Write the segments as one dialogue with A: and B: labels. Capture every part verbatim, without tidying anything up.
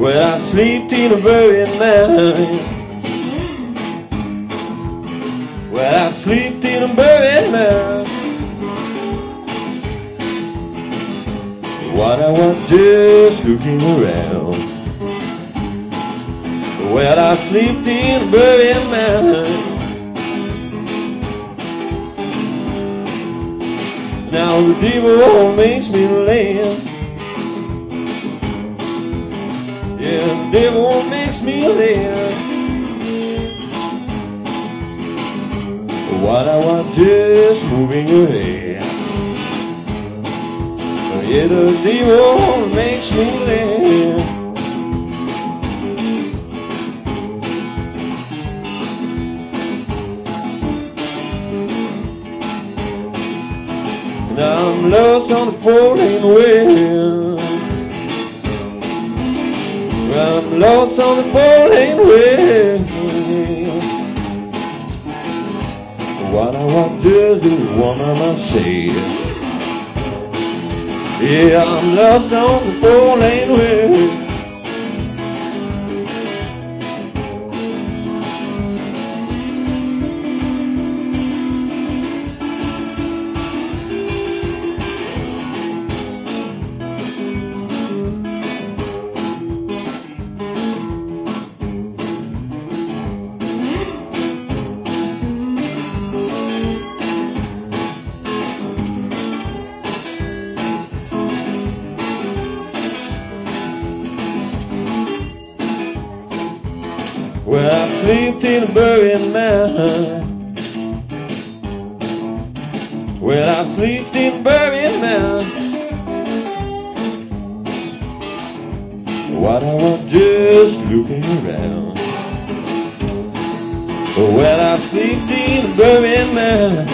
A: Well, I slept in a buried man. Well, I slept in a buried man. While I was just looking around. Well, I slept in a buried man. Now the devil makes me live. Yeah, the devil makes me live. While I was just moving ahead. Yeah, the devil makes me live. Now I'm lost on the four-lane way. I'm lost on the four-lane way. What I want to do, what am I saying? Yeah, I'm lost on the four-lane way. Well, I slept in a buried man. Well, I slept in a buried man. While I was just looking around. Well, I slept in a buried man.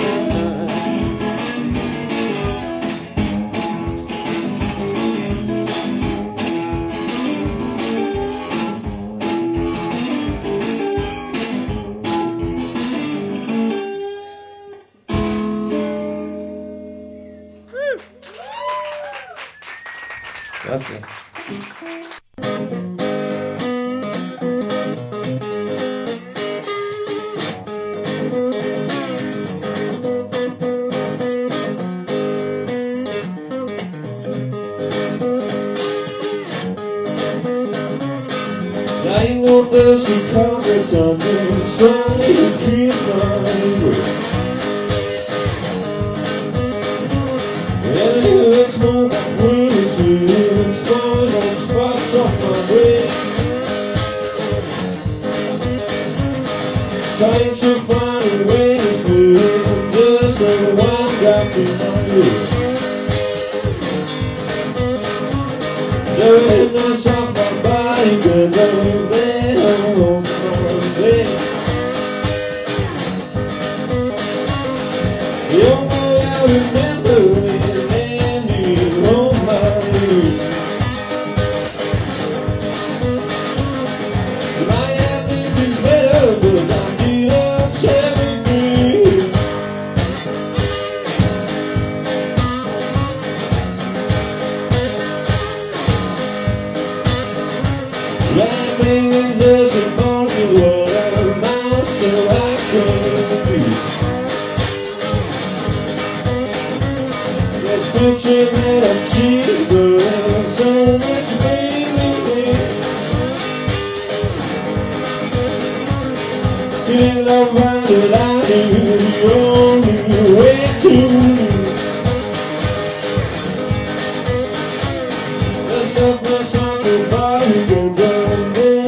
A: Gracias. I know there's some comments on this, trying to keep my word. And it's more than crazy, stars on spots off my brain. Trying to find a way to sleep, just like one got to my ear. Doing this off my body, cause I'm dead on my bed. You know I remember it. Just a bone to what I'm out so I can be. That picture made of cheeseburger, so much baby. Feeling love right without you, the only way to me. Let's have a song about you, go down there.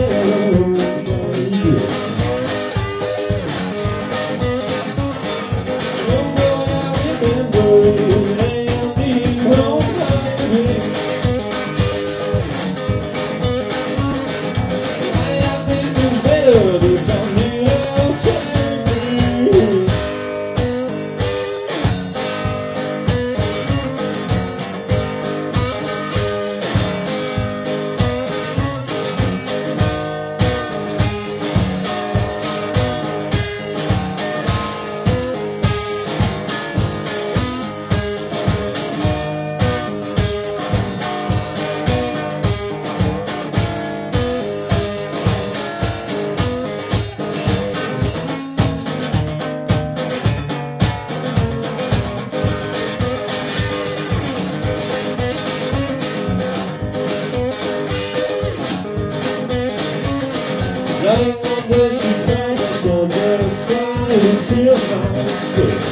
A: Lying on the Chicago, just trying to kill my good.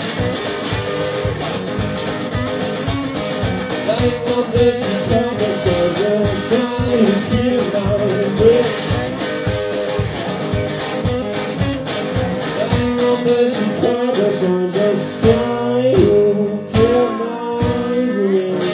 A: Lying on the Chicago, just trying to kill my good. Lying on the Chicago, just trying to kill my good.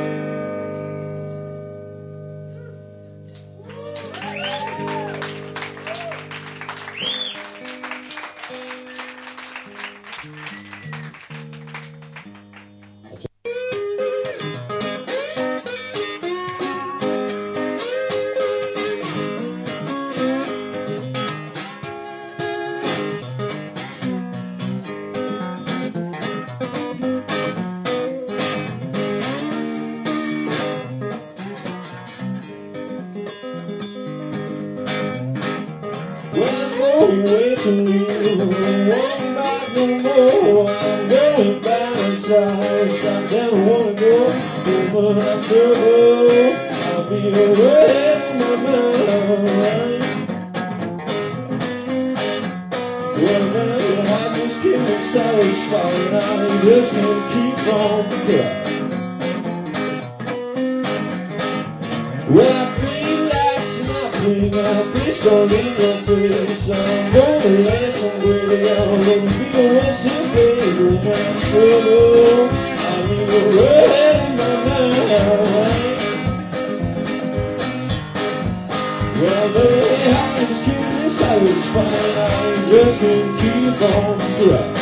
A: Well, I'm going way to leave, I won't back no more. I'm going by myself, I never wanna go, but I'm trouble. I'll be away in my mind. Well, now I just keep me satisfied, I just can't keep on crying. Well, I feel like nothing, I'll be strong in your face. I'm gonna let some way out, let me be a western place when I'm in trouble. I'll be away in my mind. Well, baby, I just keep me satisfied, I just can't keep on crying.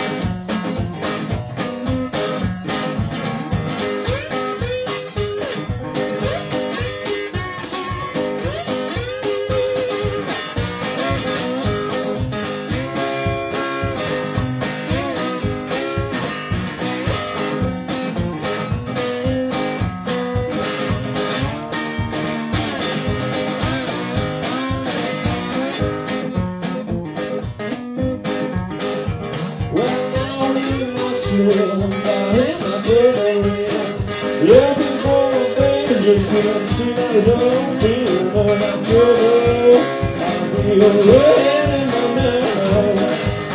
A: I'm falling my brother, looking for a baby, just when I'm seeing I don't feel but I'm trouble. I'll be away in my mind.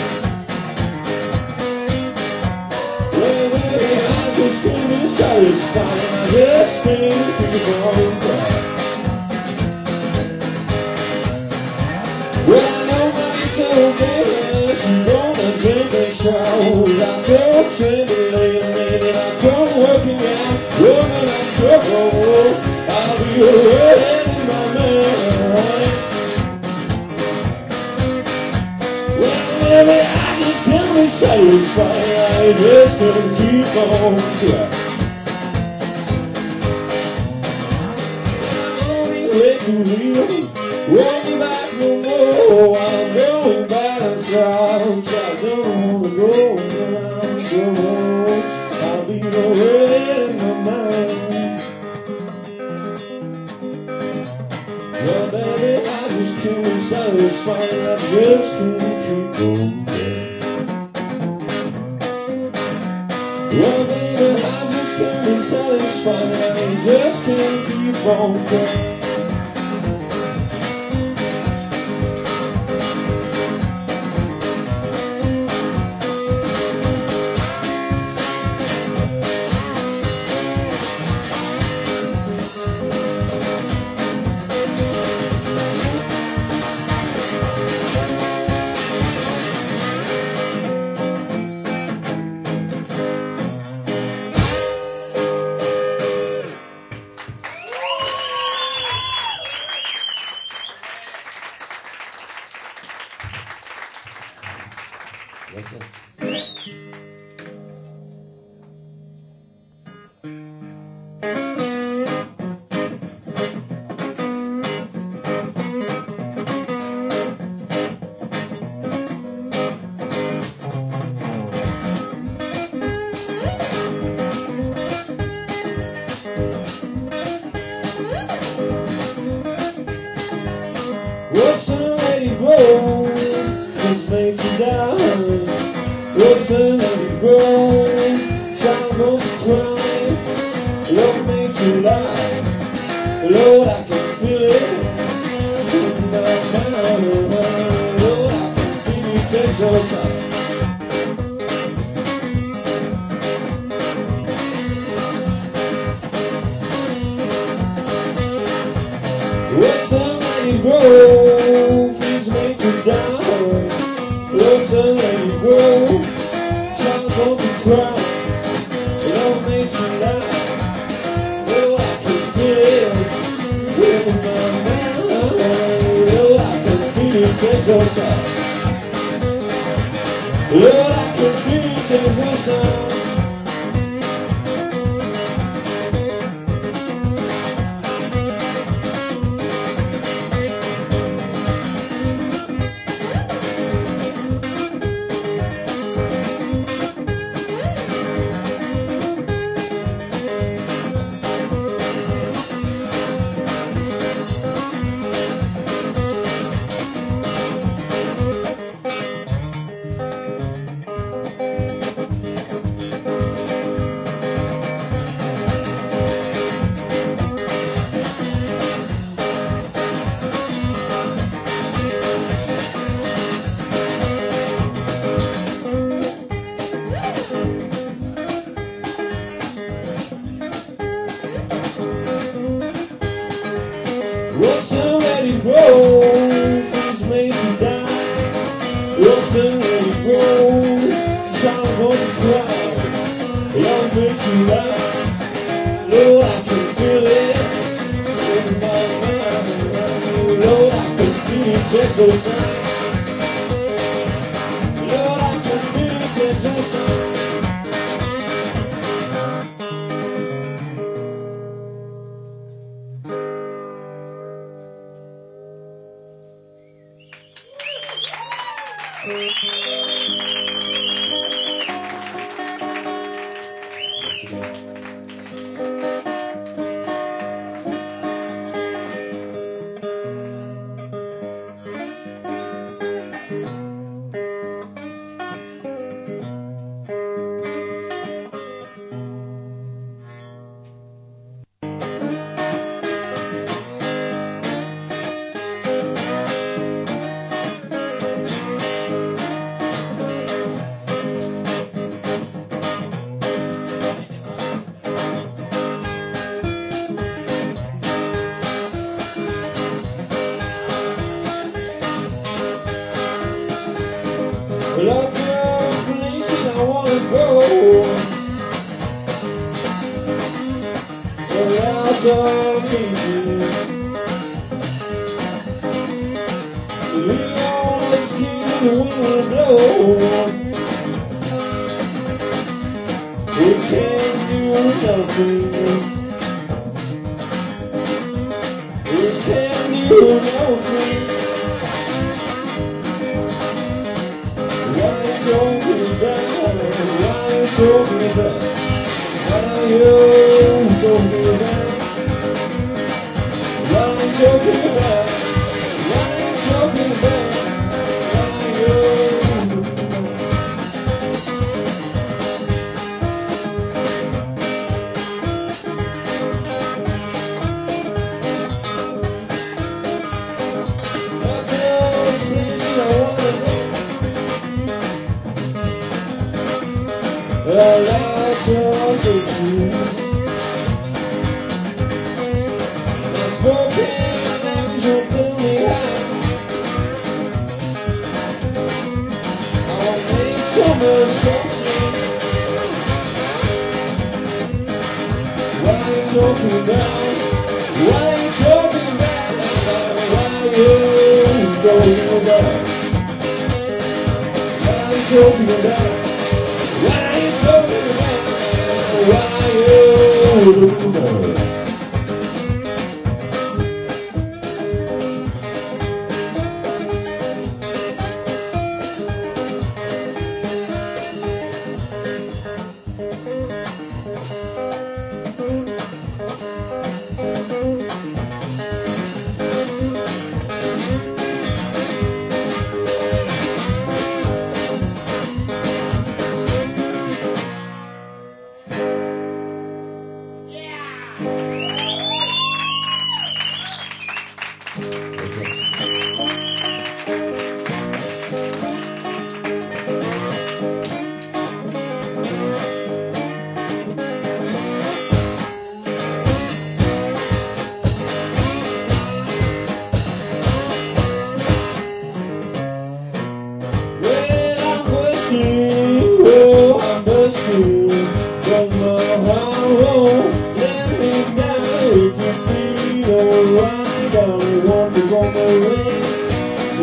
A: Well, baby, I just can't be satisfied, I just can't keep on crying. Well, I know my told baby, she gonna take me showers. I told Cindy lately that I come working out, woman, I'm trouble. I'll be away in my mind. Well, baby, I just can't be satisfied, I just can't keep on crying. I'm only way to leave, won't be back no more. I'm going back inside, I don't wanna go now, I'm trouble. I'll be away in my mind. Well, baby, I just can't be satisfied, I just can't keep on going. Well, baby, I just can't be satisfied, I just can't keep on going.
B: Gracias.
A: What's a lady grow? What's made to die? What's a lady grow? Child of the cry, love made to lie. Lord, I can feel it in my mind. sexosa. What's the way you grow? Things made to die. What's the way you grow? Child wants to cry. Love made to lie. Oh, I can feel it with my mind. Oh, I can feel it takes us out. Lord, I can feel it takes us out. What's already grown, things made to die. What's already grown, child wants to cry. Love made to lie. Lord, I can feel it in my mind. Lord, I can feel it takes us out. Lord, I can feel it takes us out. Lots of places I wanna go. Lots of places. We on the skin, the wind will blow. We can't do nothing. We can't do nothing. Talking about, why you talking about, what are you talking about, what are you talking about, what are you talking about, what are you talking about. I tell the place I wanna go. A lot of the truth. Let's walk in and you'll tell me how. I'll make so much trouble. What are you talking about? What are you talking about? What are you talking about? What are you talking about? What are you talking about? What are you talking about?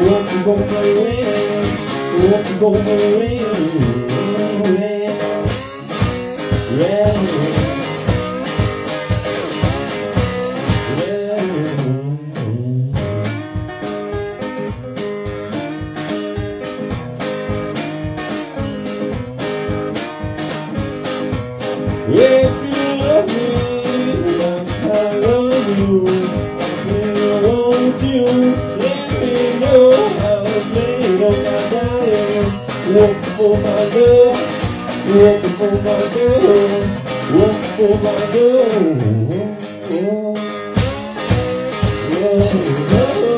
A: Won't you go away? Won't you go away? If you love me like I love you, I want you. Let me know how to play on my darling. Walk for my girl, walk for my girl, walk for my girl. Oh, oh, oh.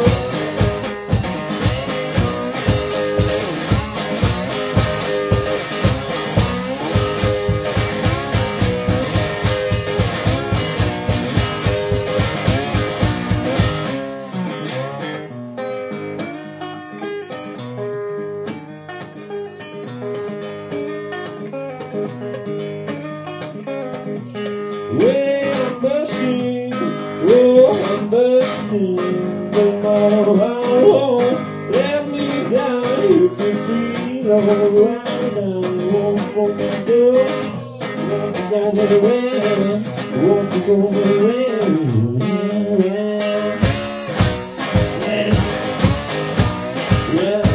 A: Well, I'm busting, oh, I'm busting, no matter how long, let me down, you can feel alright now, won't for my girl, won't you go away, won't you go away, yeah, yeah, yeah.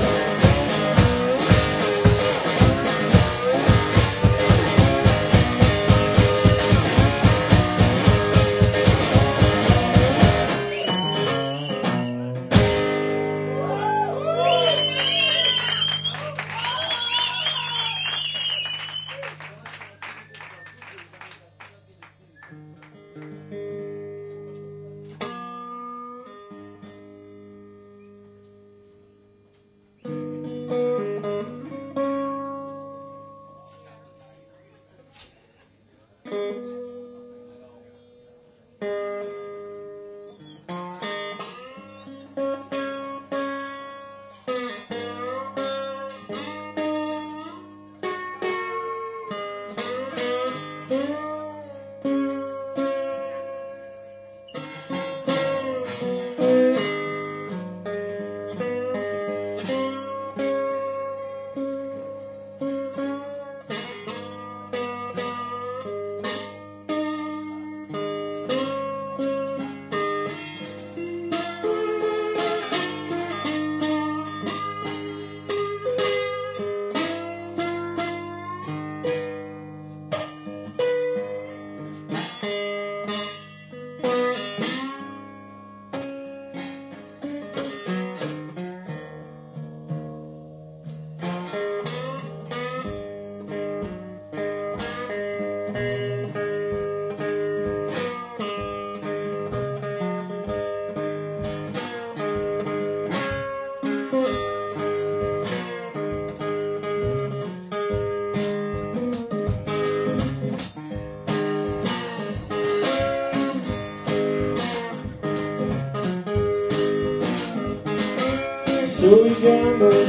A: So we got no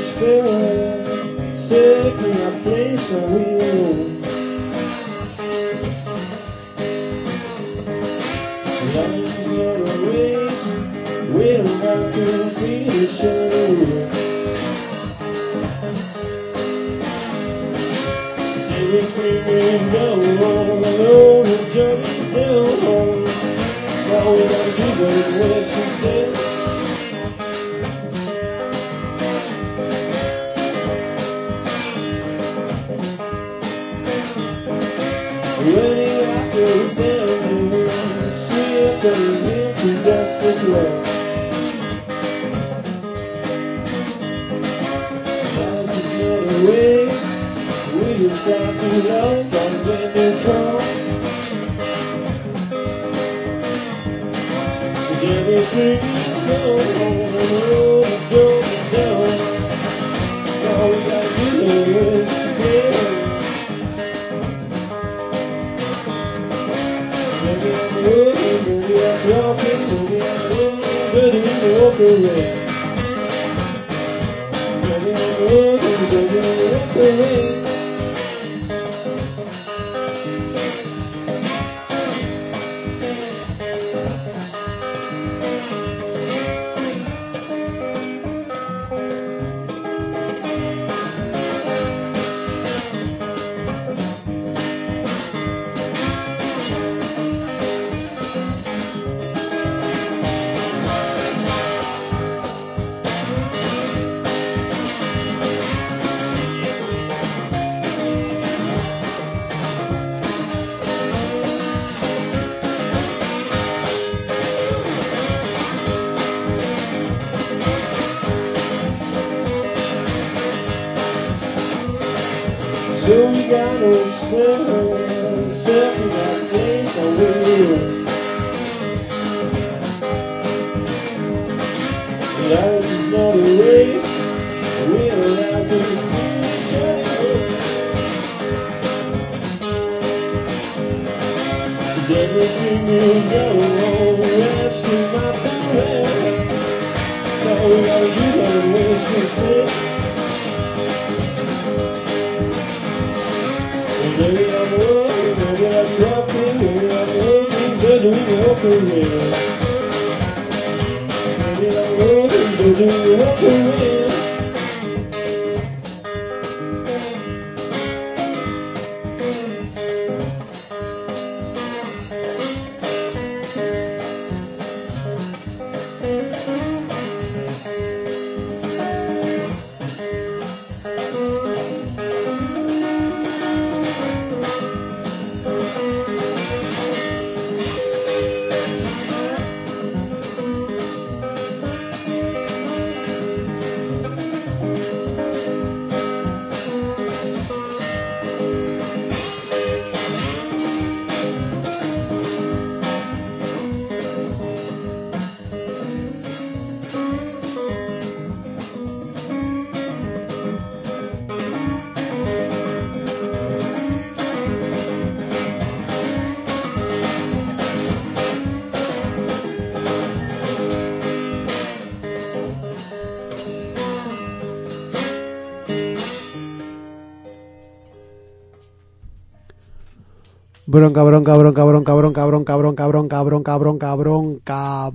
A: spare, stuck in a place on wheel. Life's not a race, we're not gonna finish it. Everything is down wrong, all the journey's down home. Now we gotta do some worse instead. Running after the sand, sweet turning into dust and blood. Life is not a race, we just have to love and when you come. 'Cause everything is gone, all the joy is done. All we gotta do is together. Maybe I'm working, maybe I'm talking, maybe I'm living in the open air. Maybe I'm working, maybe I'm open air. know we got no stand, stuck in that place I will. Life is not a race, we're allowed to finish anyway. Cause everything is going wrong, that's to my parents. All we gotta do is have a waste to say. And maybe I'm working, maybe that's rocking, maybe I'm working, so do we walk away. Maybe I'm working, so do we walk away.
B: Bronca, bronca, bronca, bronca, bronca, bronca, bronca, bronca, bronca, bronca, bronca,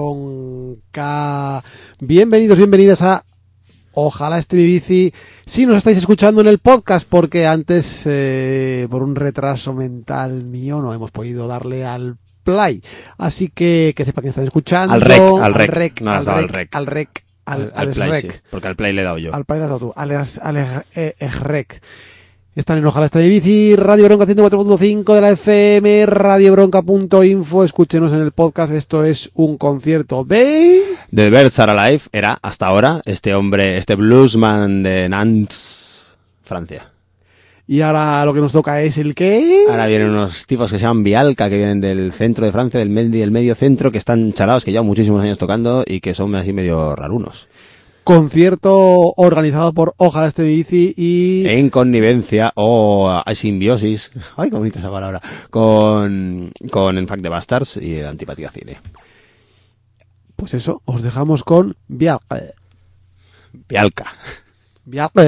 B: bronca. Bienvenidos, bienvenidas a Ojalá esté mi bici. Si nos estáis escuchando en el podcast, porque antes, eh, por un retraso mental mío, no hemos podido darle al play. Así que que sepa que están escuchando.
C: Al rec, al rec.
B: Al rec,
C: no has dado al rec.
B: Al rec, al,
C: al,
B: al,
C: al play,
B: rec.
C: sí, porque al play le he dado yo.
B: Al play le has dado tú. Al, al, al eh, rec. Están en Ojalá esté mi bici, Radio Bronca ciento cuatro punto cinco de la F M, radio bronca punto info. Escúchenos en el podcast. Esto es un concierto de...
C: The Birds Are Alive era, hasta ahora, este hombre, este bluesman de Nantes, Francia.
B: Y ahora lo que nos toca es el ¿qué?
C: Ahora vienen unos tipos que se llaman Vialca, que vienen del centro de Francia, del medio, del medio centro, que están chalados, que llevan muchísimos años tocando y que son así medio rarunos.
B: Concierto organizado por Ojalá esté mi bici y...
C: En connivencia o oh, simbiosis, ay, qué bonita esa palabra, con, con In Fact the Bastards y el Antipatía Cine.
B: Pues eso, os dejamos con Vialca.
C: Vialca.
B: Vialca.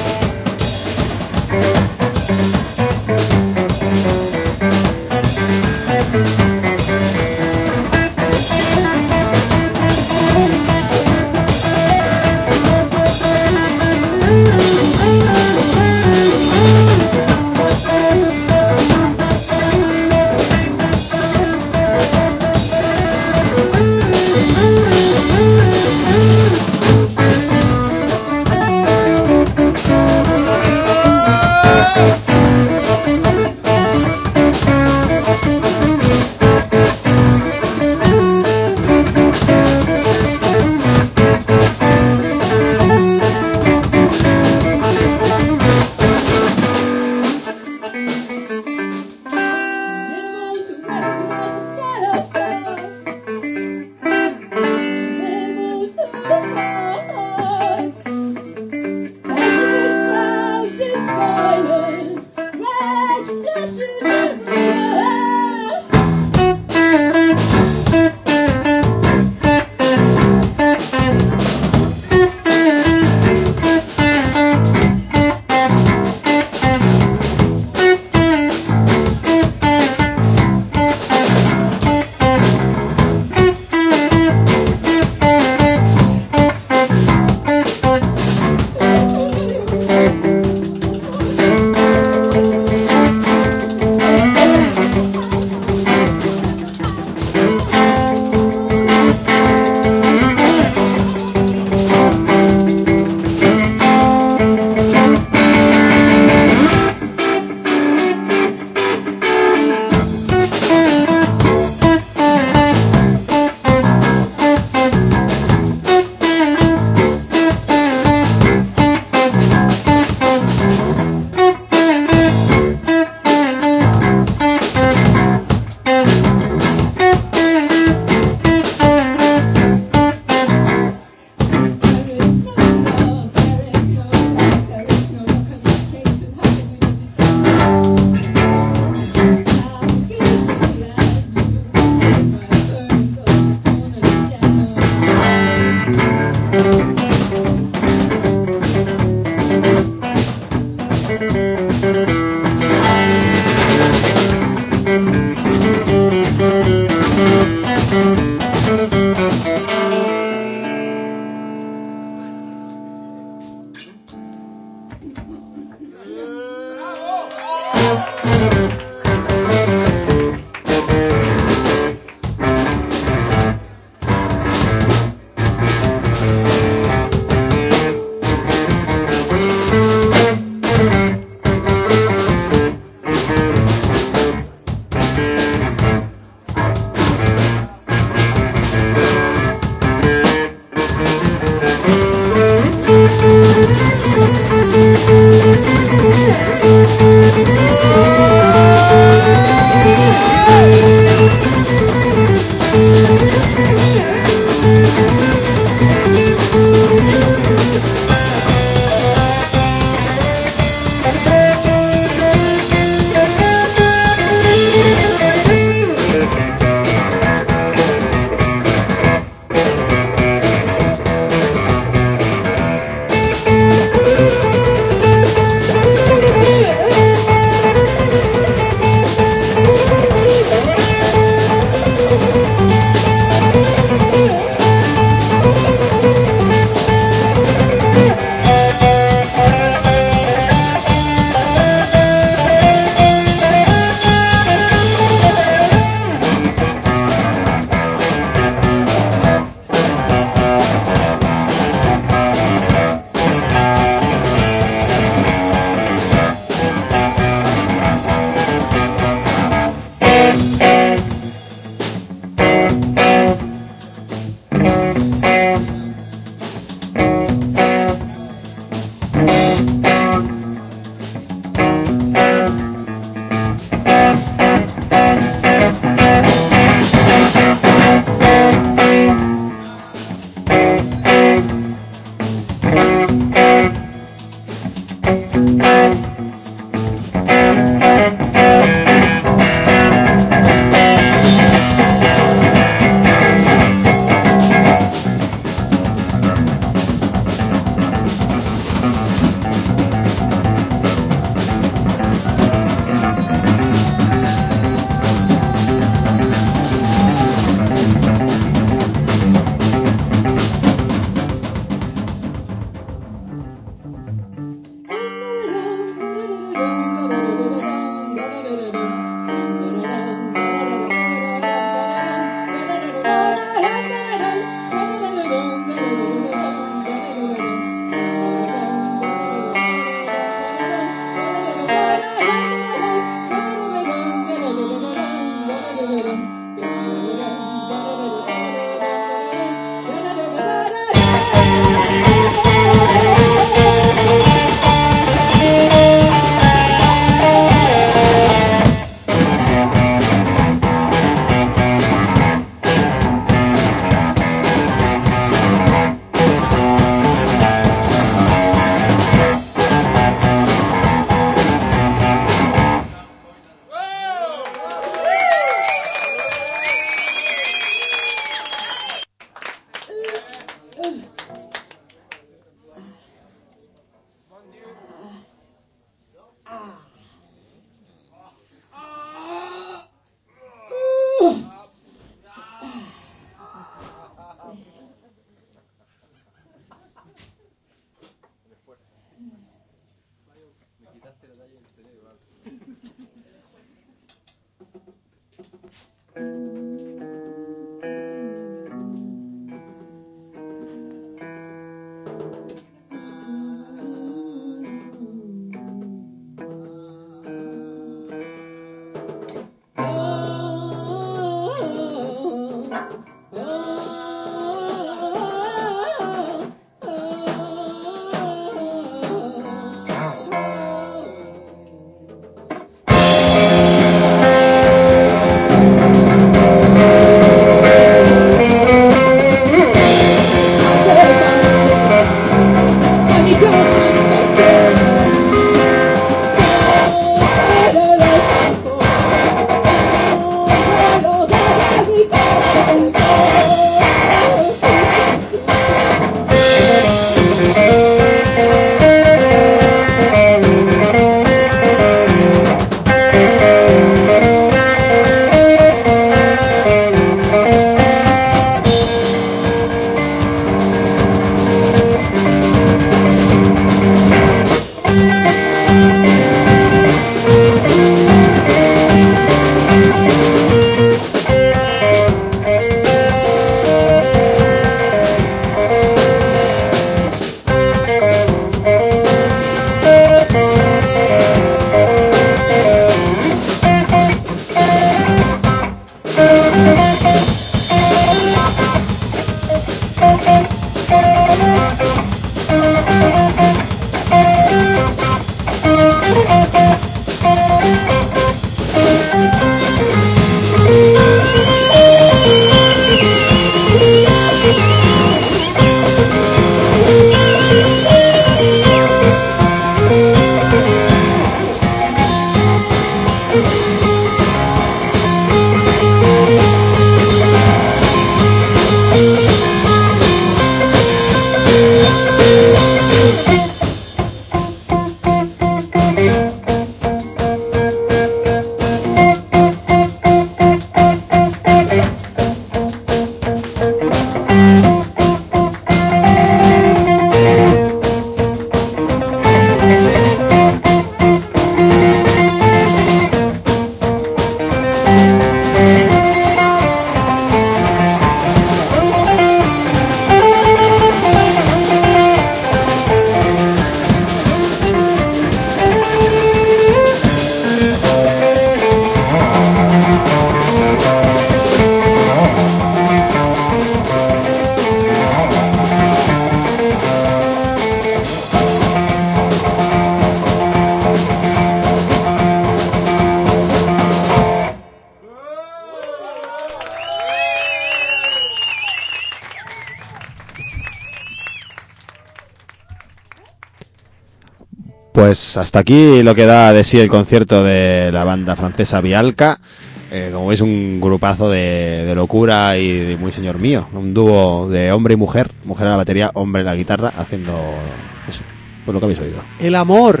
C: Pues hasta aquí lo que da de sí el concierto de la banda francesa Vialca. Eh, como veis, un grupazo de, de locura y de muy señor mío. Un dúo de hombre y mujer. Mujer a la batería, hombre a la guitarra, haciendo eso. Pues lo que habéis oído.
B: El amor.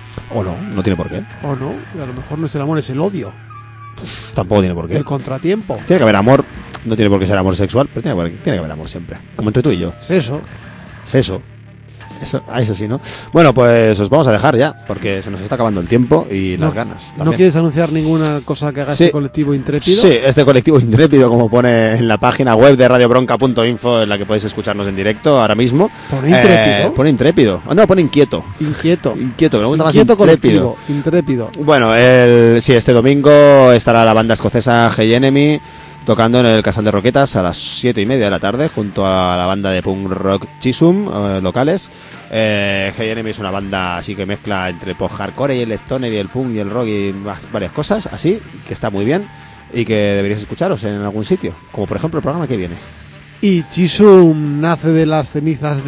C: O no, no tiene por qué.
B: O no, a lo mejor no es el amor, es el odio.
C: Pues tampoco tiene por qué.
B: El contratiempo.
C: Tiene que haber amor. No tiene por qué ser amor sexual, pero tiene que haber, tiene que haber amor siempre. Como entre tú y yo.
B: Es eso.
C: Es eso. Eso, ah, eso sí, ¿no? Bueno, pues os vamos a dejar ya, porque se nos está acabando el tiempo y
B: No,
C: las ganas también.
B: ¿No quieres anunciar ninguna cosa que haga
C: Sí.
B: este colectivo intrépido?
C: Sí, este colectivo intrépido, como pone en la página web de radio bronca punto info, en la que podéis escucharnos en directo ahora mismo.
B: ¿Pone intrépido?
C: Eh, pone intrépido. Oh, no, pone inquieto.
B: Inquieto.
C: Inquieto, me gusta
B: Inquieto
C: más intrépido.
B: colectivo. Intrépido.
C: Bueno, el, sí, este domingo estará la banda escocesa Hey Enemy tocando en el Casal de Roquetas a las siete y media de la tarde junto a la banda de punk rock Chisum, eh, locales. eh, Hey Enemy es una banda así que mezcla entre post hardcore y el stoner y el punk y el rock y más- varias cosas así, que está muy bien y que deberíais escucharos en algún sitio, como por ejemplo el programa que viene.
B: Y Chisum nace de las cenizas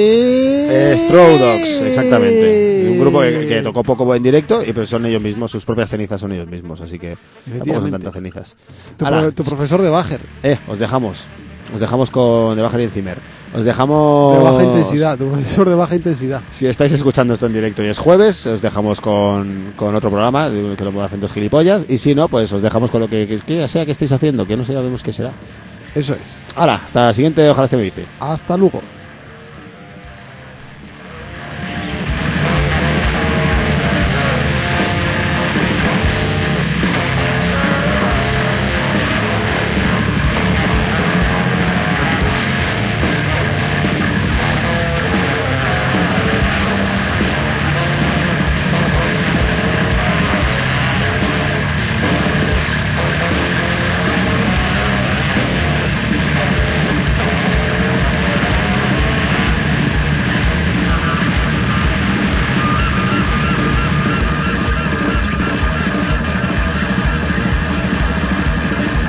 B: de...
C: Eh, Straw Dogs, exactamente. Un grupo que, que tocó poco en directo y pues son ellos mismos, sus propias cenizas son ellos mismos, así que tampoco son
B: Efectivamente.
C: tantas cenizas.
B: Tu,
C: Hala.
B: pro- tu profesor de Bajer.
C: Eh, os dejamos. Os dejamos con de baja y encimer. Os dejamos
B: De baja intensidad. Tu profesor de baja intensidad.
C: Si estáis escuchando esto en directo y es jueves, os dejamos con, con otro programa de- que lo hacen dos gilipollas. Y si no, pues os dejamos con lo que, que, que sea que estéis haciendo, que no sabemos qué será.
B: Eso es.
C: Ahora, hasta la siguiente, ojalá este me dice.
B: Hasta luego.